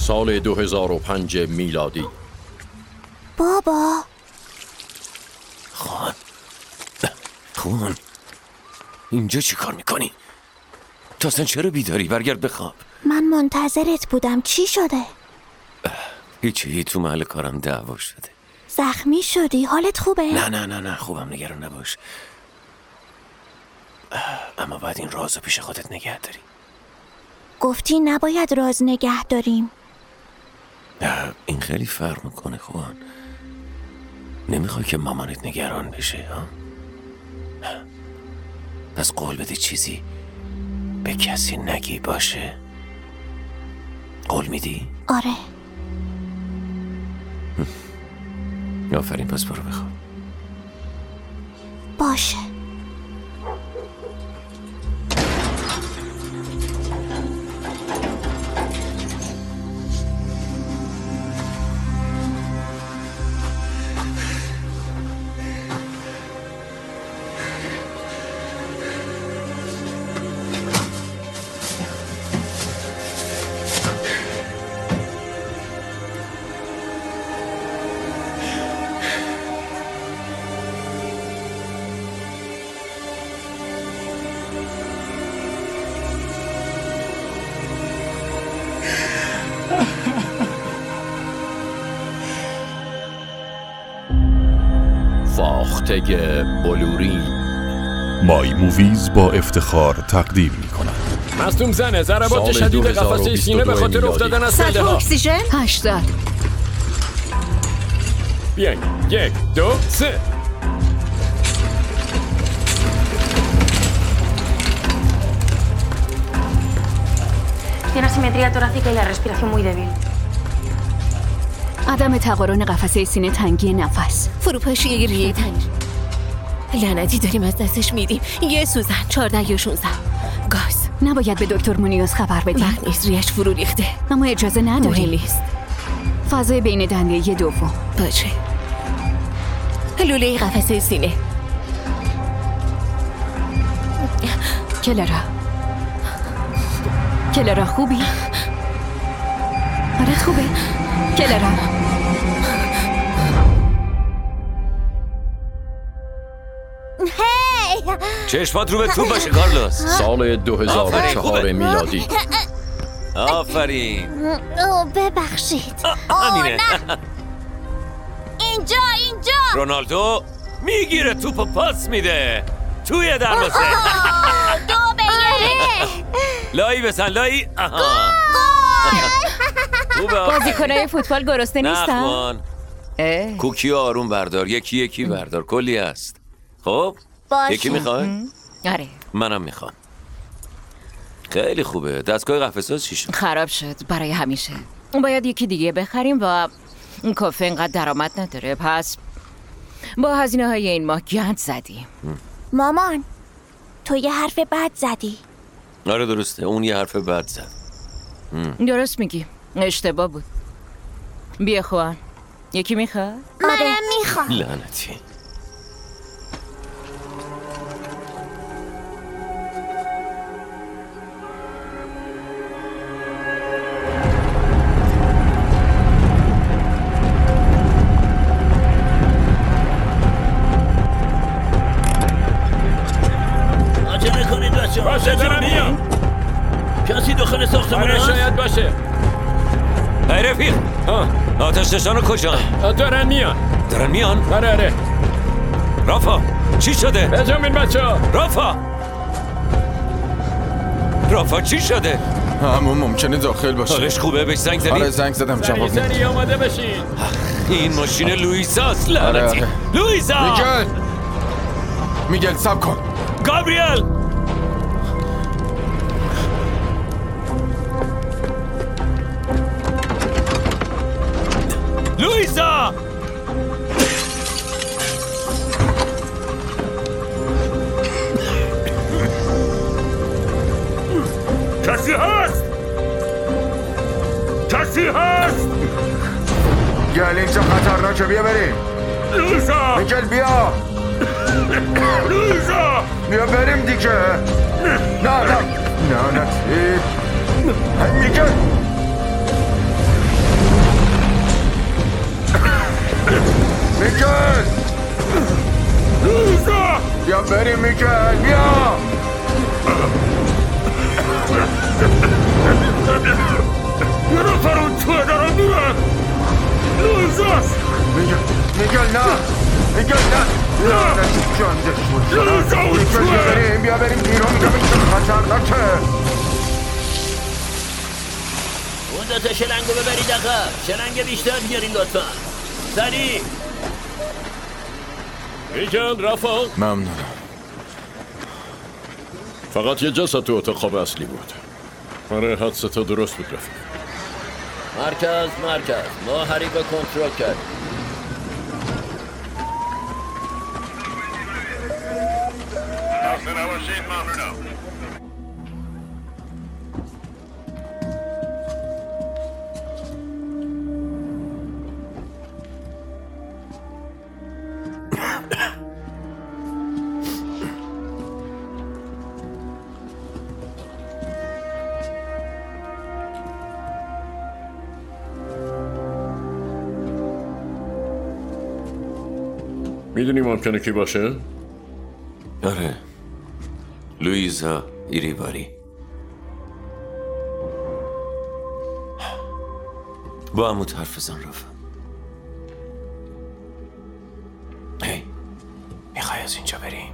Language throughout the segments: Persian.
سال 2005 میلادی. بابا خون اینجا چی کار میکنی؟ تو اصلا چرا بیداری؟ برگرد بخواب. من منتظرت بودم. چی شده؟ هیچی، تو محل کارم دعوا شده. زخمی شدی؟ حالت خوبه؟ نه خوبم، نگران نباش. اما باید این رازو پیش خودت نگه داری. گفتی نباید راز نگه داریم. این خیلی فرق میکنه خوان. نمیخوای که مامانت نگران بشه ها؟ پس قول بده چیزی به کسی نگی، باشه؟ قول میدی؟ آره. آفرین، پس برو بخواب. باشه. فاخته بلورین مای موویز با افتخار تقدیم می‌کند. مصدوم زنه، ضربات شدید قفسه سینه به خاطر افتادن از پله ها. اکسیژن 80. بیاین 1 2 3. Tiene asimetría torácica y la respiración muy débil. عدم تقارن قفسه سینه، تنگی نفس، فروپاشی ریه تنیر. لعنتی داریم از دستش میدیم. یه سوزن 14 یا 16 گاز. نباید به دکتر مونیوز خبر بدیم. وقت نیست، ریش فرو ریخته. اما اجازه نداری. مهم نیست. فضای بین دنده دوم. باشه. لوله قفسه سینه. کلارا خوبی؟ حالت خوبه؟ کلارا چشمات رو به تو باشه کارلوس. سال 2004 میلادی. آفرین. ببخشید. همینه. اینجا رونالدو میگیره توپو پاس میده توی دروازه. 2-1. لایی بزن لایی. بازیکنای فوتبال گرسنه نیستن؟ نخوان. کوکی آروم بردار، یکی بردار، کلی هست. خب باشه. یکی میخوای؟ آره. منم میخوام. خیلی خوبه. دستگاه قفسه چی شد؟ خراب شد برای همیشه. باید یکی دیگه بخریم و این کافه اینقدر درآمد نداره، پس با هزینه های این ماه گند زدیم. مامان تو یه حرف بد زدی. آره درسته، اون یه حرف بد زد. درست میگی، اشتباه بود. بیا خوان، یکی میخواد؟ منم میخوام. لعنتی. باشه دارم میام. کسی داخل ساختمون هست؟ شاید باشه. ای رفیق، آتش نشانو کجا؟ دارن میان. آره. رافا چی شده؟ بجامین بچه ها. رافا چی شده؟ همون ممکنه داخل باشه. حالش خوبه؟ بهش زنگ زدی؟ آره زنگ زدم، جواب نمیده. سری آماده بشین. این ماشین لوئیساست لعنتی. آره. لوئیسا! میگل سب کن. گابریل! لوئیسا! کسی هست؟ گل اینجا خطرناکه، بیا بریم. لوئیسا! میگل بیا. لوئیسا! بیا بریم دیگه. نه میگل. میکل لوزا بیا بریم میکل بیا یه نفر اون توه دارم میرن لوزاست میکل نه میکل نه لوزا اون توه بیا بریم بیرون میگم این خطرناکه اون دوتا شلنگو ببرید آقا شلنگ بیشتر بیارین لطفا سریع میکل رفا ممنونم فقط یه جسد تو اتاق خواب اصلی بود. آره حدستا درست بود رفیق. مرکز ما حریق کنترل کردیم. میدونی ممکنه کی باشه؟ آره لویزا ایریباری با عموت حرف بزن رفا هی میخوای از اینجا بریم؟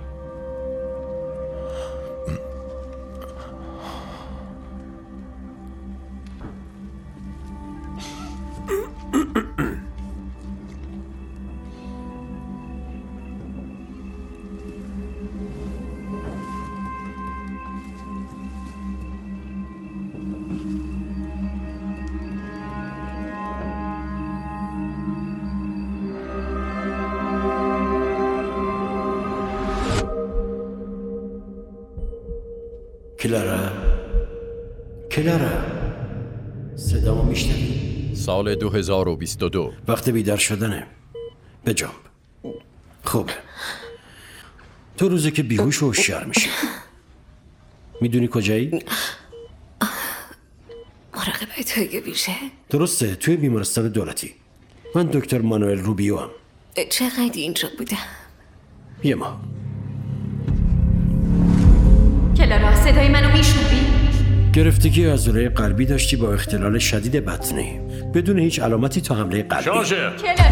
کلارا صدامو میشنوی؟ سال 2022 وقت بیدار شدنه بجنب خوبه تو روزه که بیهوش و هوشیار میشی میدونی کجایی؟ مراقبه توی بیشه درسته توی بیمارستان دولتی من دکتر مانوئل روبیو هم چقدر اینجا بودم؟ یه ماه کلارا صدای منو میشنوی؟ گرفتگی عضله قلبی داشتی با اختلال شدید بطنی بدون هیچ علامتی تا حمله قلبی شاشه کلارا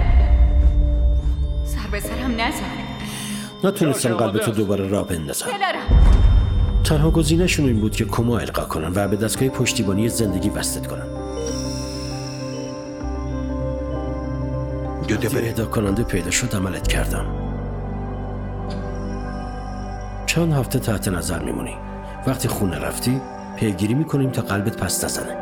سر به سرم نزن نتونستن قلبتو دوباره راه بندازن کلارا تنها گزینه‌شون این بود که کما القا کنن و به دستگاه پشتیبانی زندگی وصلت کنن وقتی اهدا کننده پیدا شد عملت کردم چند هفته تحت نظر میمونی وقتی خونه رفتی پیگیری میکنیم تا قلبت پس نزنه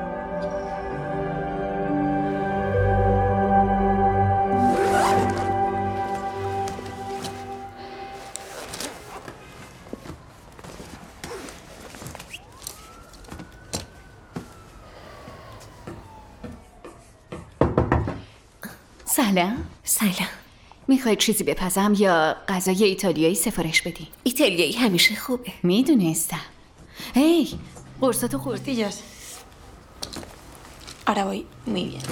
سلام میخواید چیزی بپزم یا غذای ایتالیایی سفارش بدی؟ ایتالیایی همیشه خوبه میدونستم هی قرصاتو خوردی؟ Ahora voy muy bien.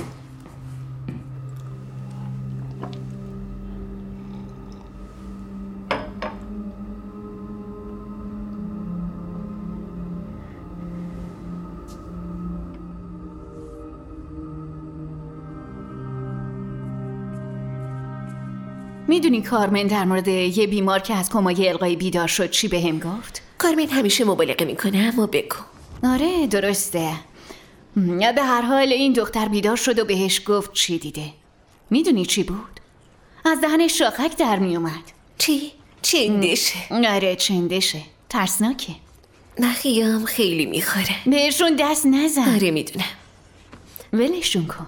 میدونی کارمن در مورد یه بیمار که از کمای القایی بیدار شد چی بهم گفت؟ کارمن همیشه مبالغه میکنه اما بگو آره درسته به هر حال این دختر بیدار شد و بهش گفت چی دیده میدونی چی بود؟ از دهنش شاخک در میومد چی؟ چندشه؟ آره چندشه ترسناکه نخیام خیلی میخوره بهشون دست نزن آره میدونم ولشون کن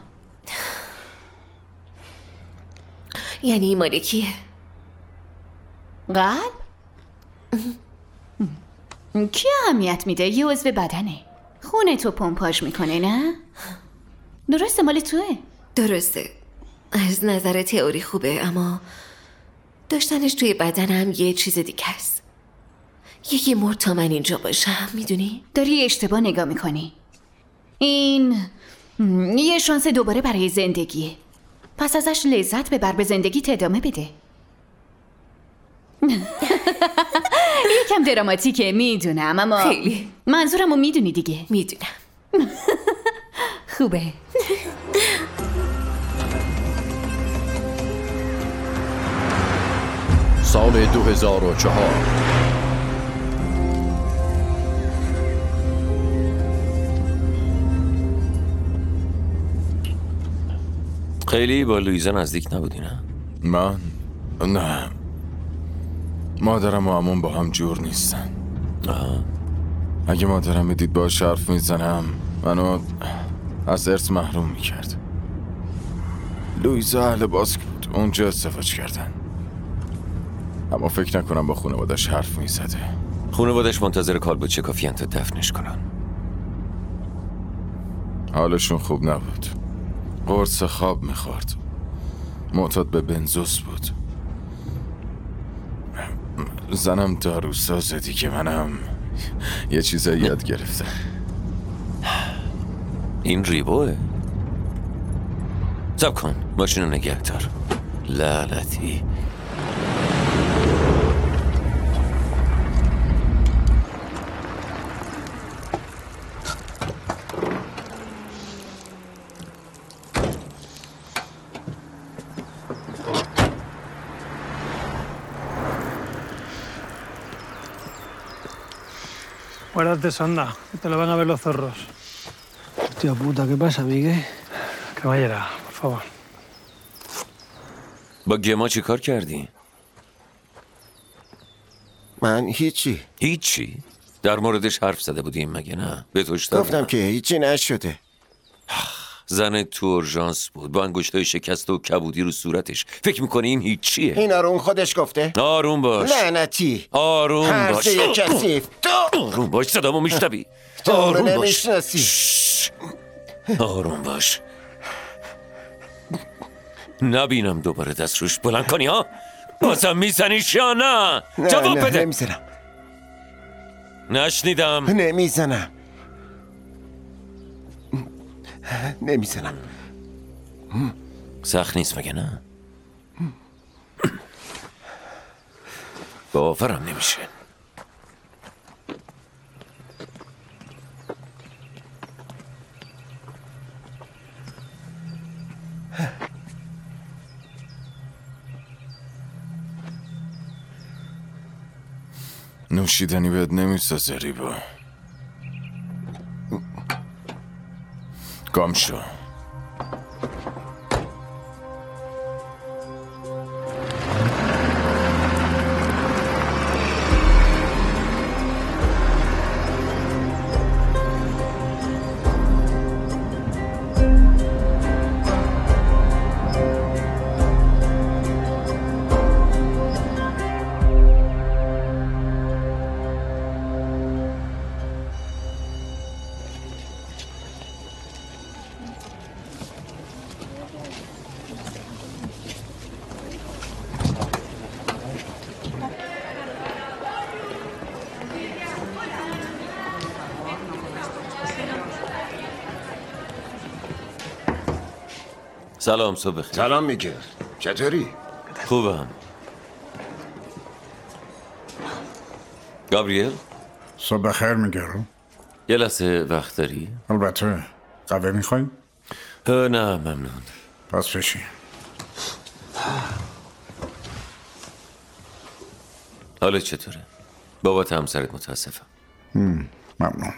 یعنی این مال کیه؟ قلب؟ کی اهمیت میده؟ یه عضو بدنه خونه تو پمپاژ میکنه نه؟ درسته مال توه؟ درسته از نظر تئوری خوبه اما داشتنش توی بدنم یه چیز دیگه است یکی مرد تا من اینجا باشم میدونی؟ داری اشتباه نگاه میکنی این یه شانس دوباره برای زندگیه پس ازش لذت ببر، به زندگیت ادامه بده. یکم دراماتیکه میدونم، اما خیلی. منظورمو میدونی دیگه. میدونم. خوبه. سال 2004 خیلی با لویزا نزدیک نبودی نه؟ من؟ نه، مادرم و عموم با هم جور نیستن. اگه مادرم میدید باش حرف میزنم منو از ارث محروم میکرد. لویزا اهل باسک بود، اونجا ازدواج کردن، اما فکر نکنم با خانوادش حرف میزده. خانوادش منتظر کالبد شکافیان تا دفنش کنن. حالشون خوب نبود، قرص خواب میخورد، معتاد به بنزوس بود. زنم داروسازه دیگه، منم یه چیزایی یاد گرفتم. این ریبوه؟ صبر کن، ماشین رو نگه دار. لعنتی. Guárdate, Sonda, que te lo van a ver los zorros. Hostia puta, ¿qué pasa, Miguel? Caballera, por favor. با گما چی کار کردی؟ من هیچی. در موردش حرف زده بودیم مگه نه؟ به توش دادم. گفتم که هیچی نشده. زن تو اورژانس بود با انگشتای شکسته و کبودی رو صورتش. فکر میکنی این هیچیه؟ اینا رو اون خودش گفته؟ آروم باش. لعنتی. آروم باش. هرزه کثیف. آروم باش، صدامو میشنوی؟ آروم باش. آروم باش. نبینم دوباره دست روش بلند کنی ها؟ بازم میزنیش یا نه؟ جواب بده. نمیزنم. نشنیدم. نمیزنم. سخت نیست مگه نه؟ باورم نمیشه. نوشیدنی بهت نمیسازه ریبا. گم شو. سلام، صبح بخیر. سلام میگل، چطوری؟ خوبم. گابریل؟ صبح بخیر میگل. یه لحظه وقت داری؟ البته. قهوه میخوایی؟ نه ممنون. پس بشین. حالت چطوره؟ بابات همسرت متاسفم. ممنون.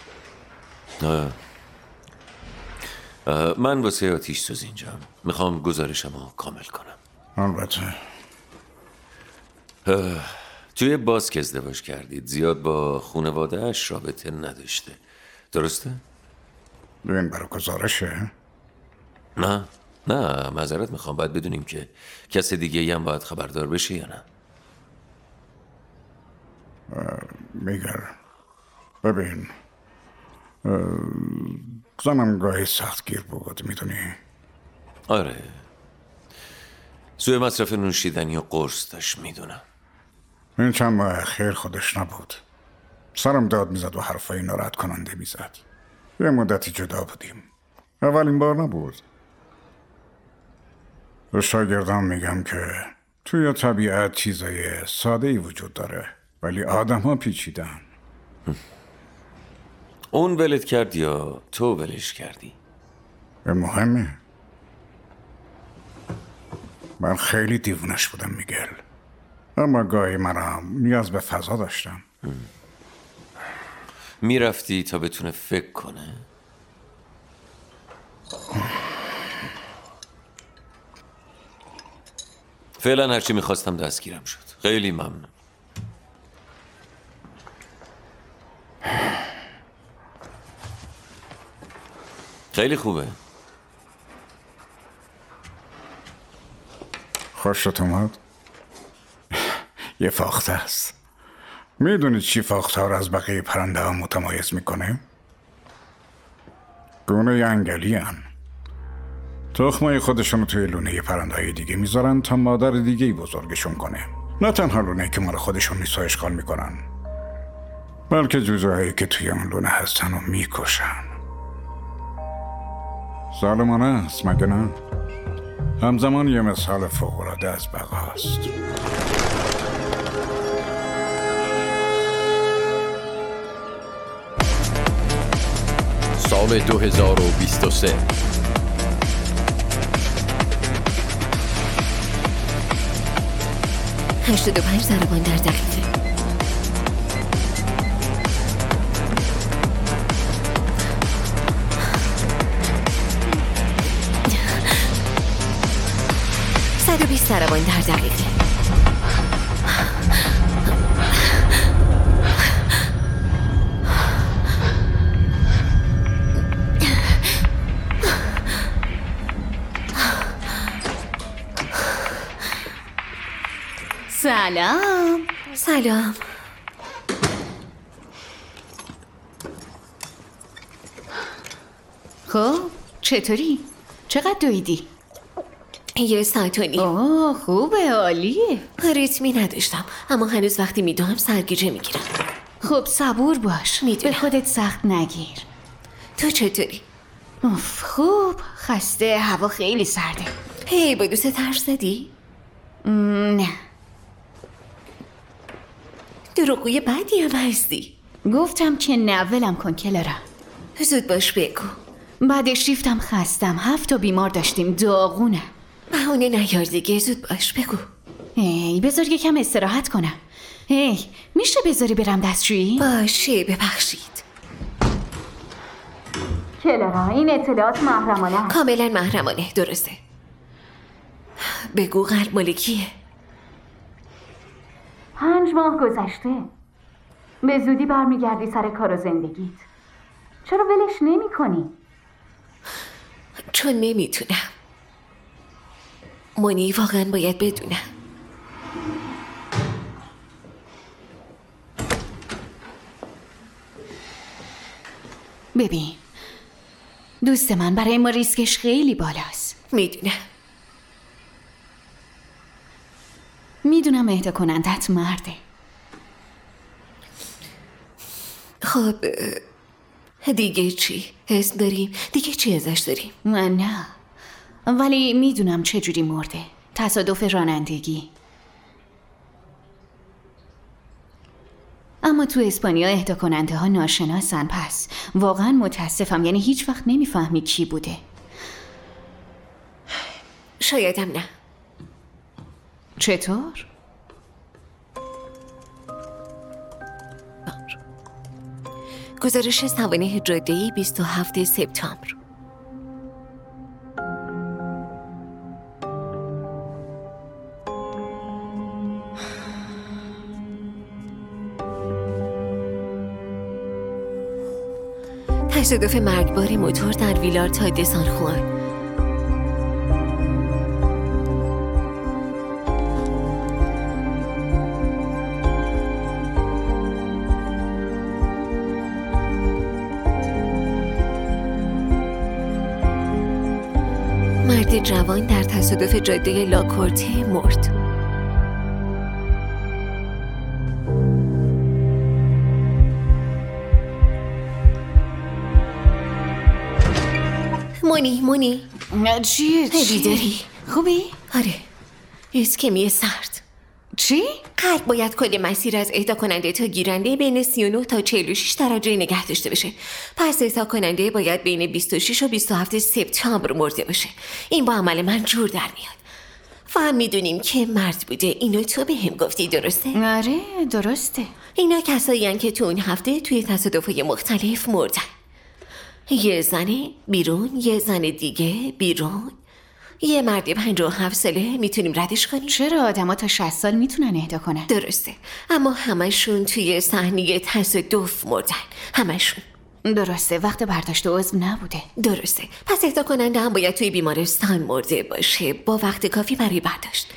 من واسه آتیش سوز اینجام. میخوام گزارشمو کامل کنم. البته. توی باز که ازدواج کردید زیاد با خانواده‌اش رابطه نداشته، درسته؟ این برای گزارشه؟ نه معذرت میخوام. باید بدونیم که کس دیگه هم باید خبردار بشه یا نه. میگل ببین، زنم گاهی سختگیر بود میدونی. آره، سوء مصرف نوشیدنی و قرص داشت میدونم. این چند ماه اخیر خودش نبود. سرم داد میزد و حرفای ناراحت کننده میزد. یه مدتی جدا بودیم. اولین بار نبود. به شاگردان میگم که توی طبیعت چیزای ساده‌ای وجود داره ولی آدم ها پیچیدن. اون ولت کرد یا تو ولش کردی؟ به مهمه. من خیلی دیوونش بودم میگل، اما گاهی منم نیاز به فضا داشتم. میرفتی تا بتونه فکر کنه؟ فعلا هرچی میخواستم دستگیرم شد. خیلی ممنون. خیلی خوبه. خوشت اومد؟ یه فاخته است. میدونید چی فاخته ها رو از بقیه پرنده ها متمایز میکنه؟ گونه انگلی هن. تخمای خودشون رو توی لونه پرنده های دیگه میذارن تا مادر دیگه بزرگشون کنه. نه تنها لونه که مال خودشون نیست و اشغال میکنن، بلکه جوجه هایی که توی اون لونه هستن رو میکشن. ظالمانه است مگه نه؟ همزمان یه مثال فوق‌العاده از بقاست. سال 2023 85 ضربان در دقیقه. ضربان در دقیقه. سلام. سلام. خب چطوری؟ چقدر دویدی؟ یه ساعت و اوه خوبه، عالیه. ریتمی نداشتم اما هنوز وقتی میدوام سرگیجه میگیرم. خب صبور باش، میدونم. به خودت سخت نگیر. تو چطوری؟ خوب. خسته، هوا خیلی سرده. هی با دوست ترس زدی؟ نه. دروغوی بدی هم هستی. گفتم که نه، ولم کن کلارا. زود باش بگو. بعد شیفتم خستم، 7 تا بیمار داشتیم، داغونه. بهونه نیار دیگه، زود باش بگو. هی بذار یکم استراحت کنم. هی میشه بذاری برم دستشویی؟ باشه ببخشید. کلارا این اطلاعات محرمانه. کاملا محرمانه، درسته. بگو قلب مال کیه؟ 5 ماه گذشته. به زودی برمیگردی سر کار و زندگیت. چرا ولش نمی کنی؟ چون نمیتونم. مونی واقعا باید بدونم. ببین دوست من، برای ما ریسکش خیلی بالاست. میدونم اهدا کنندت مرده. خب دیگه چی؟ اسم داریم؟ دیگه چی ازش داریم؟ من نه، ولی میدونم چجوری مرده. تصادف رانندگی. اما تو اسپانیا اهدا کننده ها ناشناسن، پس واقعا متاسفم. یعنی هیچ وقت نمیفهمی کی بوده. شایدم نه. چطور؟ گزارش سوانح جاده‌ای 27 سپتامبر. تصادف مرگبار موتور در ویلار تاید سان خوان. مرد جوان در تصادف جاده لاکورته مرد. مونی چیه؟ بیداری؟ خوبی؟ آره، اسکمی سرد. چی؟ قلب باید کل مسیر از اهدا کننده تا گیرنده بین 39 تا 46 درجه نگه داشته باشه. پس اهدا کننده باید بین 26 و 27 سپتامبر مرده باشه. این با عمل من جور در میاد. فهم میدونیم که مرد بوده. اینو تو به هم گفتی، درسته؟ آره درسته. اینا کسایی هن که تو این هفته توی تصادفهای مختلف مردن. یه زنه بیرون، یه زن دیگه بیرون، یه مرد 57 ساله. میتونیم ردش کنیم؟ چرا؟ آدما تا 60 سال میتونن اهدا کنن. درسته، اما همشون توی صحنه تصادف مردن. همشون. درسته، وقت برداشت عضو نبوده. درسته، پس اهدا کننده هم باید توی بیمارستان مرده باشه با وقت کافی برای برداشت.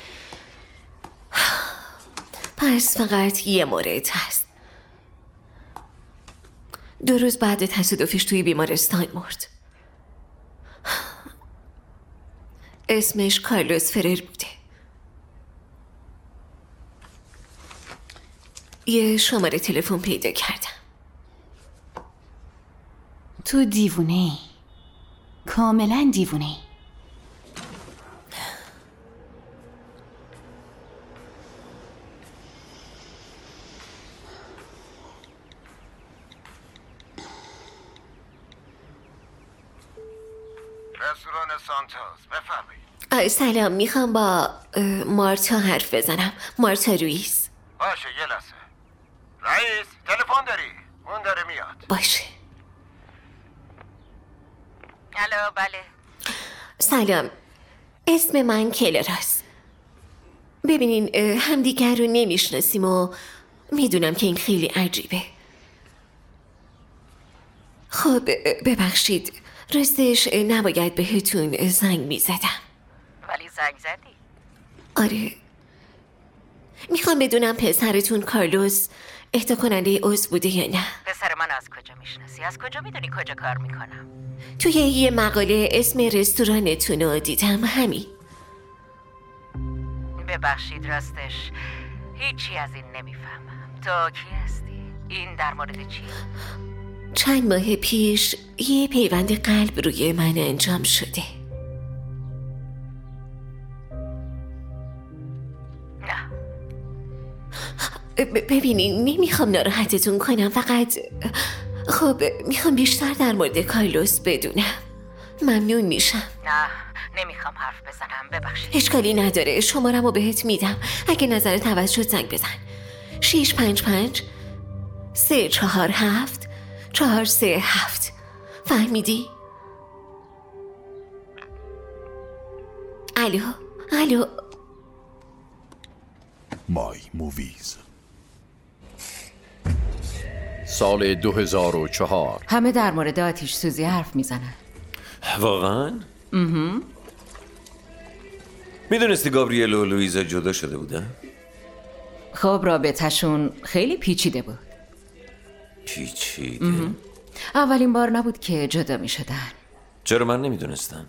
پس فقط یه مورد هست. 2 روز بعد تصادفش توی بیمارستان مرد. اسمش کارلوس فرر بوده. یه شماره تلفن پیدا کردم. تو دیوونه‌ای، کاملا دیوونه‌ای. رستوران سانتوس، بفرمایید. سلام، میخوام با مارتا حرف بزنم. مارتا رویز. باشه یه لحظه. رئیس تلفن داری؟ اون داره میاد. باشه. الو، بله. سلام، اسم من کلراست. ببینین همدیگر رو نمیشناسیم و میدونم که این خیلی عجیبه. خب ببخشید، راستش نباید بهتون زنگ میزدم. ولی زنگ زدی. آره، میخوام بدونم پسرتون کارلوس اهدا کننده عضو بوده یا نه. پسر من از کجا میشناسی؟ از کجا میدونی کجا کار میکنم؟ توی یه مقاله اسم رستورانتون رو دیدم، همین. ببخشید، راستش هیچی از این نمیفهمم. تو کی هستی؟ این در مورد چیه؟ چند ماه پیش یه پیوند قلب روی من انجام شده. نه. ببینین، نمیخوام ناراحتتون کنم، فقط خب میخوام بیشتر در مورد کارلوس بدونم. ممنون میشم. نه، نمیخوام حرف بزنم، ببخشید. اشکالی نداره، شمارمو بهت میدم. اگه نظرت عوض شد زنگ بزن. 655 347 437. فهمیدی؟ الو. مای موویز. سال 2004. همه در مورد آتش سوزی حرف میزنن. واقعا؟ میدونستی گابریل و لویزا جدا شده بودن؟ خب رابطهشون خیلی پیچیده بود. پیچیده؟ اولین بار نبود که جدا میشدن. چرا من نمیدونستم؟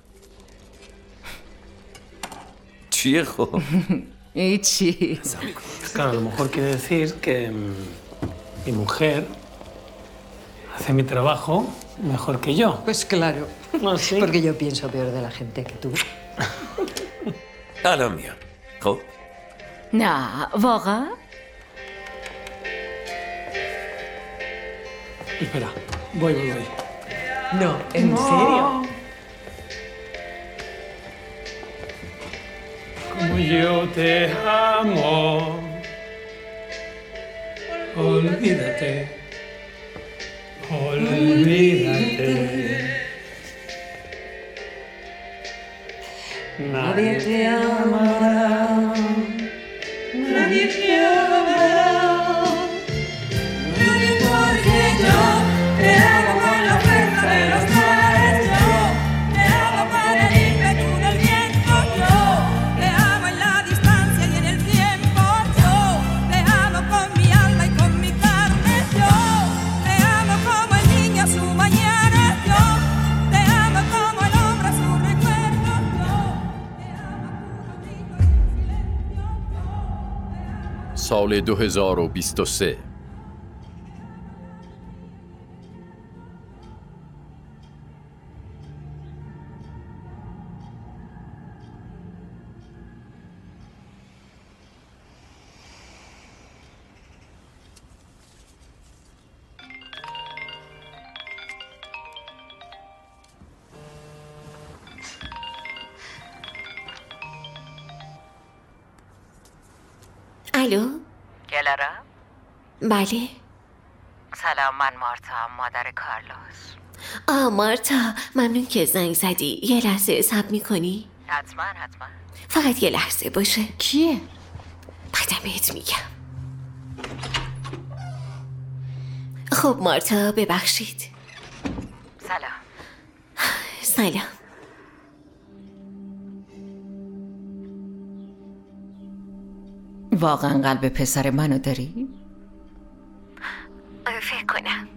چیه خب؟ هیچی. Claro, a lo mejor quiere decir que mi mujer hace mi trabajo mejor que yo. Pues claro, ¿Ah, sí? porque yo pienso peor de la gente que tú. الان میام. خب؟ نه، واقعا؟ Espera, voy. No, ¿en serio? Como yo te amo. Olvídate. Nadie te amará. Nadie te amará. Nadie porque yo te amo con la fuerza de los mares. Yo te amo para el ímpetu del viento. Yo te amo en la distancia y en el tiempo. Yo te amo con mi alma y con mi carne. Yo te amo como el niño a su mañana. Yo te amo como el hombre a su recuerdo. Yo te amo puro grito y en silencio. سال 2023. الو. کلارا؟ بله. سلام، من مارتا، مادر کارلوس. مارتا، ممنون که زنگ زدی. یه لحظه صبر میکنی؟ حتما. فقط یه لحظه باشه. کیه؟ بعدم بهت میگم. خب مارتا، ببخشید. سلام. واقعا قلب پسر منو داری؟ فکر کنم.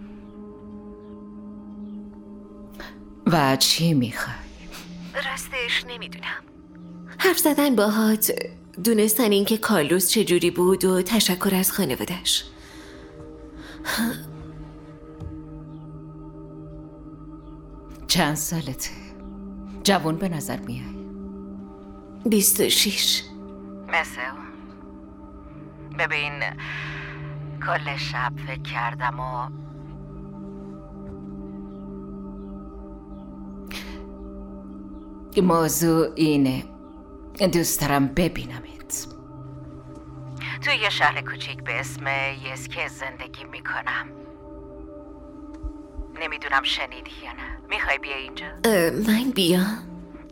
و چی میخوای؟ راستش نمیدونم. حرف زدن باهات، دونستن این که کارلوس چجوری بود و تشکر از خانوادش. چند سالته؟ جوان به نظر میای. 26. مثل اون. ببین، کل شب فکر کردم و موضوع اینه، دوست دارم ببینمت. توی یه شهر کوچیک به اسم یسکه زندگی میکنم. نمیدونم شنیدی یا نه. میخوای بیا اینجا؟ من بیام؟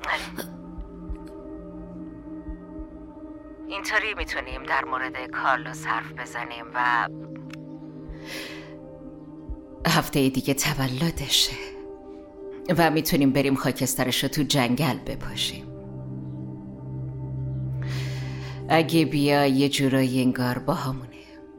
اینطوری میتونیم در مورد کارلوس حرف بزنیم و هفته دیگه تولدشه و میتونیم بریم خاکسترش رو تو جنگل بپاشیم. اگه بیا یه جورایی انگار با همونه.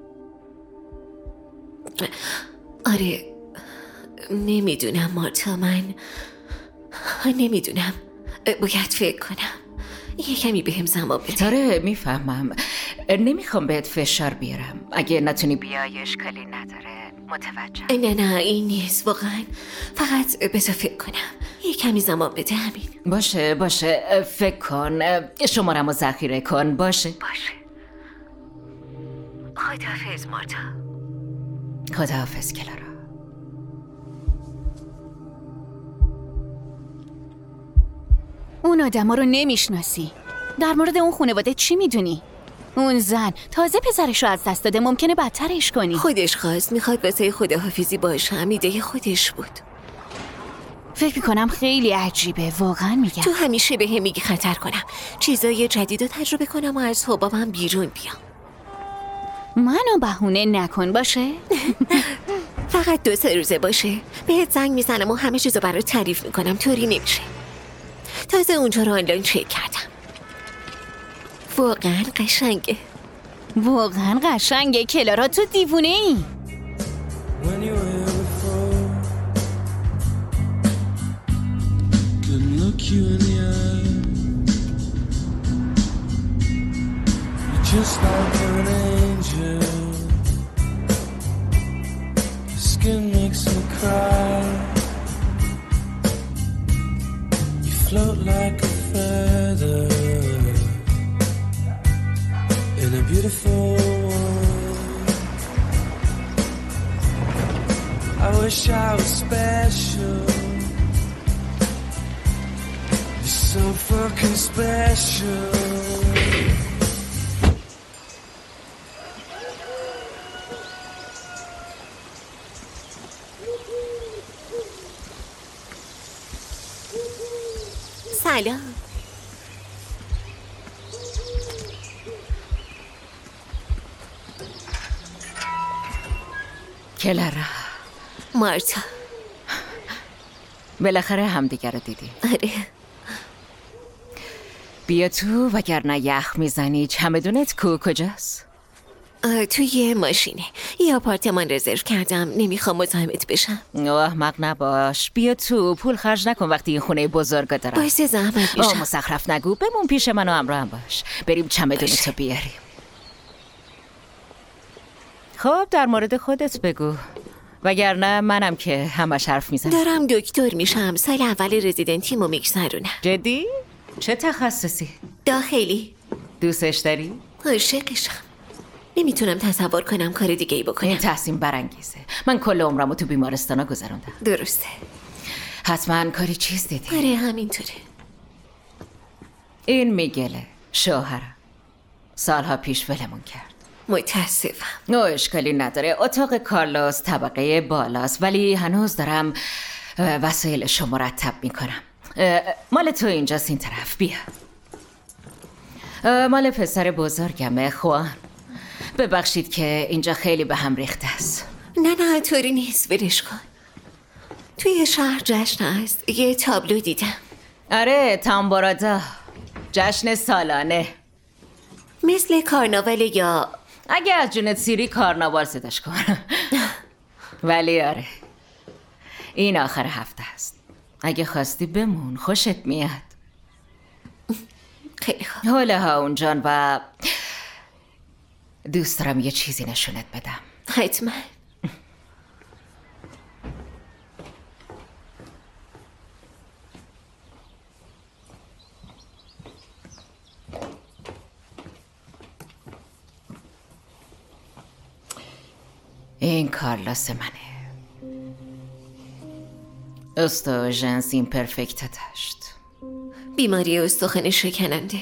آره، نمیدونم مارتا، من نمیدونم. باید فکر کنم. یه کمی بهم زمان بده. آره میفهمم. نمیخوام بهت فشار بیارم. اگه نتونی بیای اشکالی نداره. متوجه. نه این نیست واقعا. فقط بذار فکر کنم. یه کمی زمان بده همین. باشه فکر کن. شمارمو ذخیره کن. باشه. خداحافظ مارتا. خداحافظ کلارا. اون آدما رو نمیشناسی. در مورد اون خانواده چی میدونی؟ اون زن تازه پسرش رو از دست داده، ممکنه بدترش کنی. خودش خواست، میخواد واسه خداحافظی باشم. ایده خودش بود. فکر میکنم خیلی عجیبه، واقعا میگم. تو همیشه به هم میگی خطر کنم، چیزای جدید رو تجربه کنم و از حبابم بیرون بیام. منو بهونه نکن باشه. فقط 2-3 روزه باشه. بهت زنگ میزنم و همه چیزو برات تعریف میکنم. طوری نمیشه. تازه اونجا رو آنلاین چک کردم. واقعا قشنگه. واقعا قشنگه. کلارا تو دیوونه ای. Float like a feather in a beautiful world. I wish I was special. You're so fucking special. سلام. کلارا. مارتا. بالاخره همدیگر رو دیدیم. آره. بیا تو وگرنه یخ میزنی. چمدونت کجاست؟ توی ماشینه. یه آپارتمان رزرو کردم. نمیخوام مزاحمت بشم. احمق نباش. بیا تو. پول خرج نکن وقتی این خونه بزرگا دارم. باعث زحمت میشم. مزخرف نگو. بمون پیش من و همراهم باش. بریم چمدونتو بیاریم. خب در مورد خودت بگو، وگرنه منم که همش حرف میزنم. دارم دکتر میشم. سال اول رزیدنتیمو میگذرونم. جدی؟ چه تخصصی؟ داخلی. دوستش داری؟ عاشقشم. نمیتونم تصور کنم کار دیگه ای بکنم. این تحسین برانگیزه. من کل عمرمو تو بیمارستانا گذروندم. درسته. حتما کاری چیز دیدی؟ آره همینطوره. این میگله شوهرم سالها پیش ولمون کرد. متاسفم. نه اشکالی نداره. اتاق کارلوس طبقه بالاست ولی هنوز دارم وسایلشو مرتب میکنم. مال تو اینجاست، این طرف. بیا. مال پسر بزرگمه، خوان. ببخشید که اینجا خیلی به هم ریخته است. نه طوری نیست، برش کن. توی شهر جشن هست. یه تابلو دیدم. آره، تامبورادا، جشن سالانه. مثل کارناوال یا اگه از جونت سیری کارناوال صداش کن. ولی آره، این آخر هفته است. اگه خواستی بمون، خوشت میاد. خیلی خوب. حاله ها اون جان و دوست دارم یه چیزی نشونت بدم. حتما. این کارلوس منه. استوژنس ایمپرفکتا داشت. بیماری استخوان شکننده.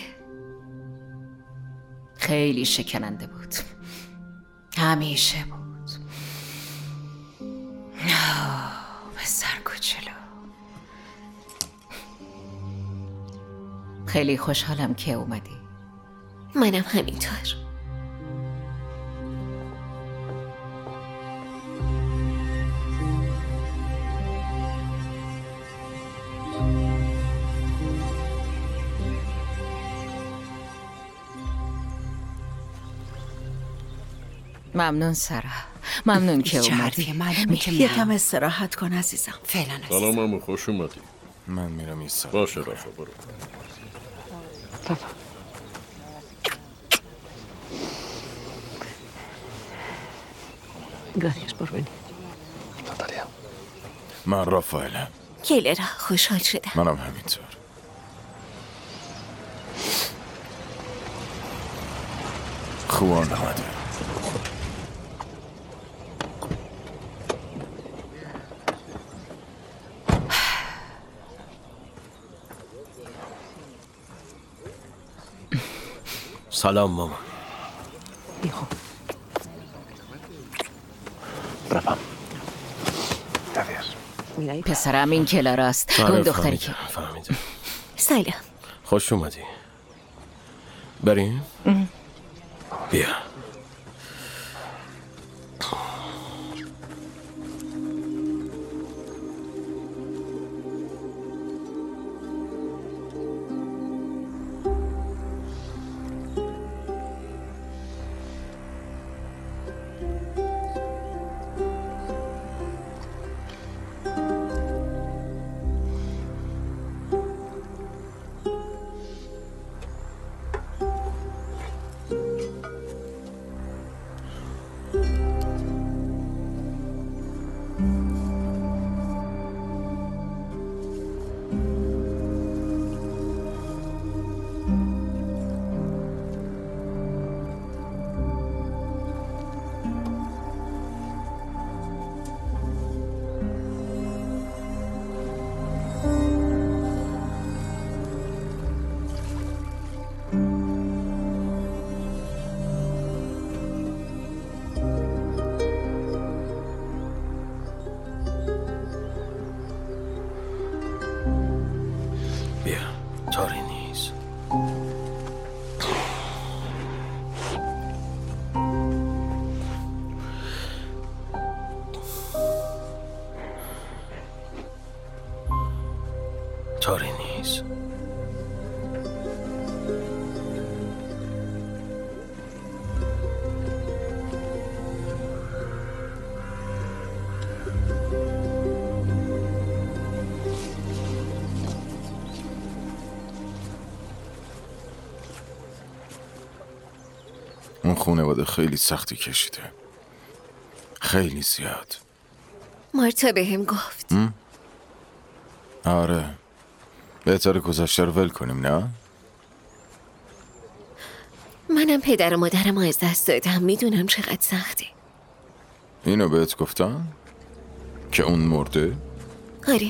خیلی شکننده بود. همیشه بود. پسر کوچولو. خیلی خوشحالم که اومدی. منم همینطور. ممنون سارا. ممنون که اومدی. معلومه که یکم استراحت کن عزیزم. فعلا سلام امو، خوش اومدی. من میرم این سر. باشه رفا، برو. بابا Gracias por venir. من رافائلم. کلرا، خوشحال شدم. منم همینطور. خوان اومده. سلام مامان. پسرم این کلاراست. اون دختری که فهمیدم. سلام. خوش اومدی. بریم؟ بیا. طوری نیست. طوری نیست. اون خانواده خیلی سختی کشیده. خیلی زیاد. مارتا بهم گفت. آره. بهتره گذشته رو ول کنیم، نه؟ منم پدر و مادرم از دست دادم. میدونم چقدر سخته. اینو بهت گفتم؟ که اون مرده؟ آره.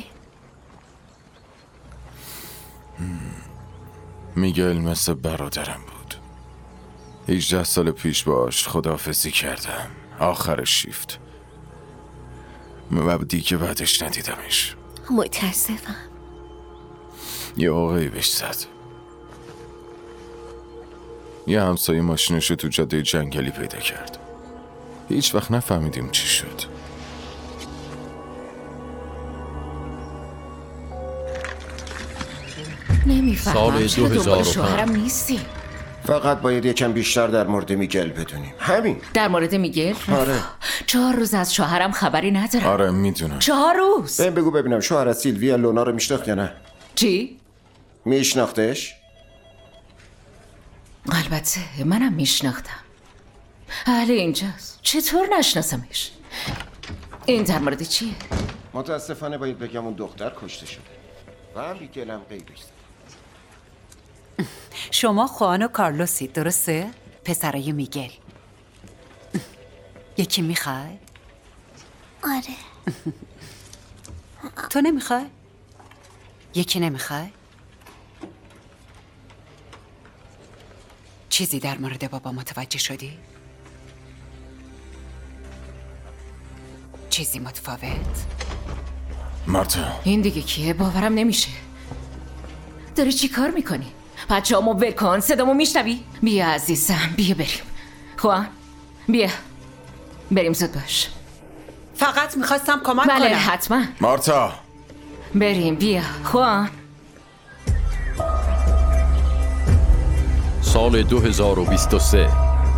میگل مثل برادرم بود. 18 سال پیش باش خداحافظی کردم. آخر شیفت. و دیگه بعدش ندیدمش. متاسفم. یه آقایی بهش زد. یه همسایه ماشینشو تو جاده جنگلی پیدا کرد. هیچ وقت نفهمیدیم چی شد. نمیفهمم چرا دنبال شوهرم نیستی. فقط باید یکم بیشتر در مورد میگل بدونیم. همین. در مورد میگل؟ آره. 4 روز از شوهرم خبری ندارم. آره میدونم. 4 روز. بهم بگو ببینم شوهرت سیلویا لونا رو میشناخت یا نه؟ چی؟ میشناختش؟ البته منم میشناختم. اهل اینجاست. چطور نشناسمش؟ این در مورد چیه؟ متاسفانه باید بگم اون دختر کشته شده و میگلم غیبش زد. شما خوان و کارلوسی درسته؟ پسرای میگل. یکی میخوای؟ آره. تو نمیخوای؟ یکی نمیخوای؟ چیزی در مورد بابا متوجه شدی؟ چیزی متفاوت؟ مارتا این دیگه کیه؟ باورم نمیشه. داری چی کار میکنی؟ بچه‌هامو ول کن. صدامو میشنوی؟ بیا عزیزم بیا بریم. خوان بیا بریم زود باش. فقط میخواستم کمک کنم. بله حتما. مارتا بریم بیا خوان. سال 2023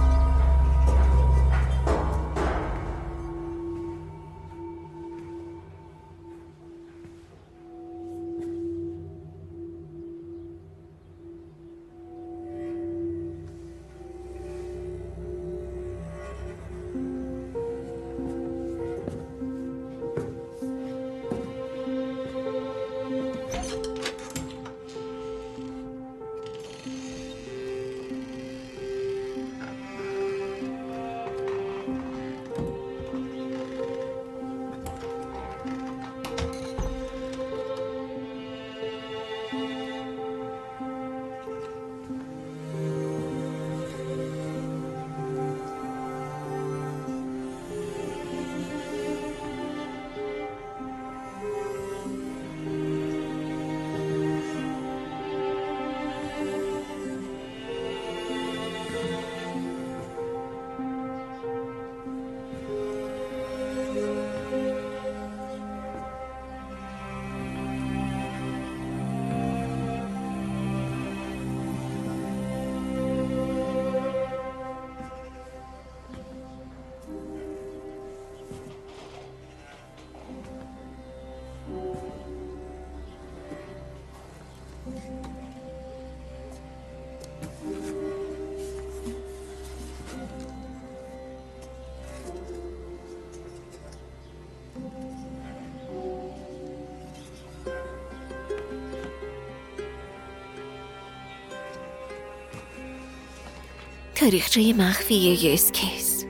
تاریخچه مخفی یه اسکیس.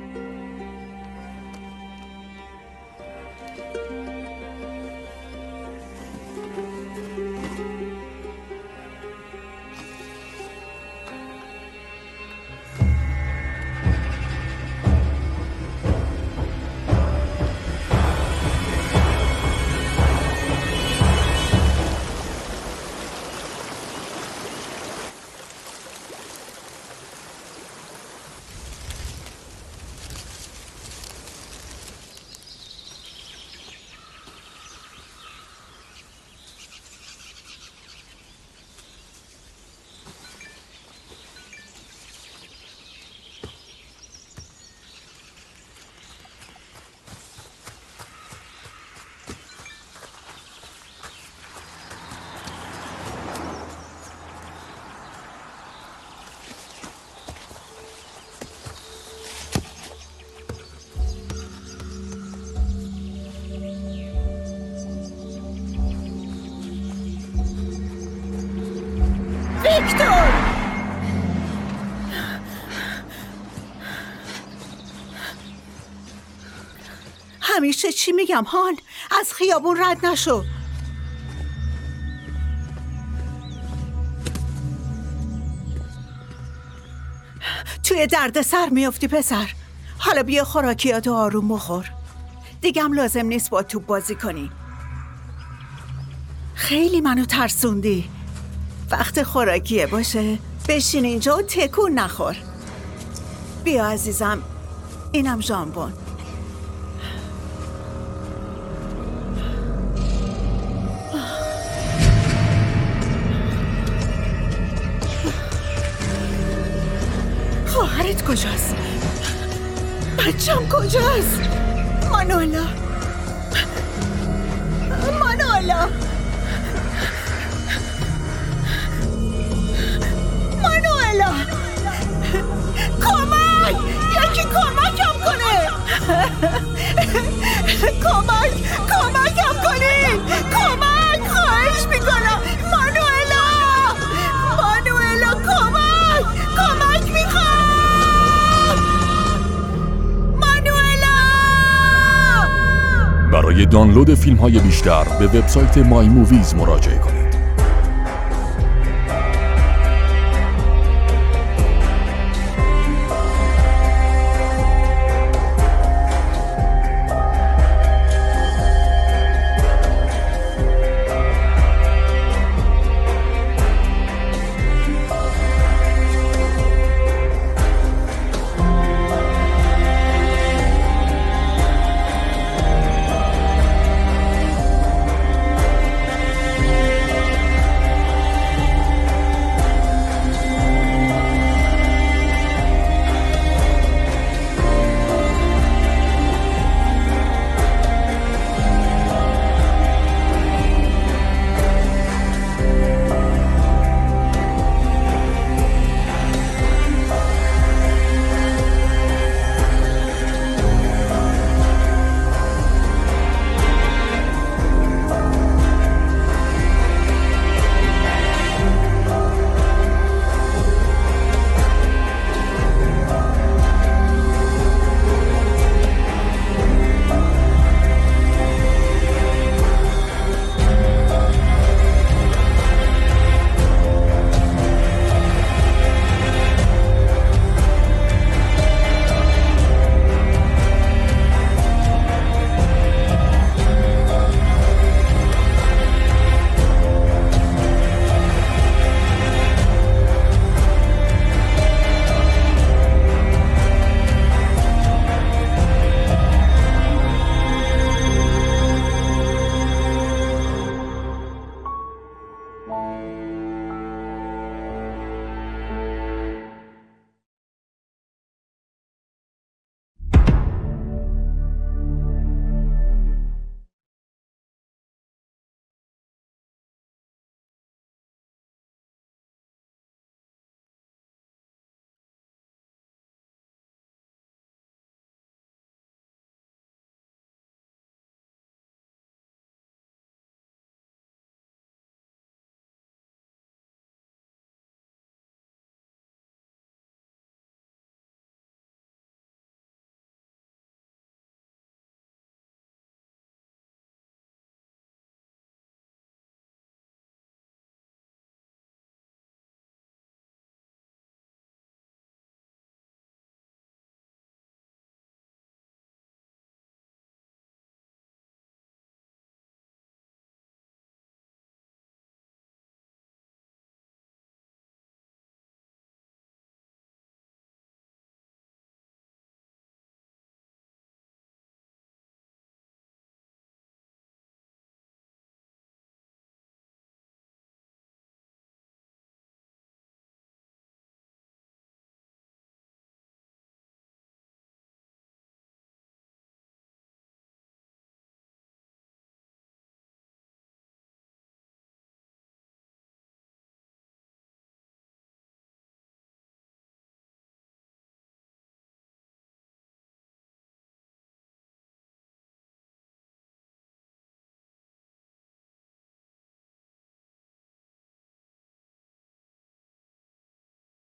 ویکتور! همیشه چی میگم هان؟ از خیابون رد نشو. توی درد سر میافتی پسر. حالا بیا خوراکیاتو آروم بخور. دیگه هم لازم نیست با توپ بازی کنی. خیلی منو ترسوندی. وقت خوراکیه باشه بشین اینجا و تکون نخور. بیا عزیزم، اینم ژامبون. خواهرت کجاست؟ بچم کجاست؟ مانوئلا، مانوئلا، مانوئلا، کمک! یکی کمکم کنه! کمکم کنین! کمک! خواهش میکنم! مانوئلا! مانوئلا کمک میخوام! مانوئلا! برای دانلود فیلم‌های بیشتر به وبسایت مای موویز مراجعه کنید.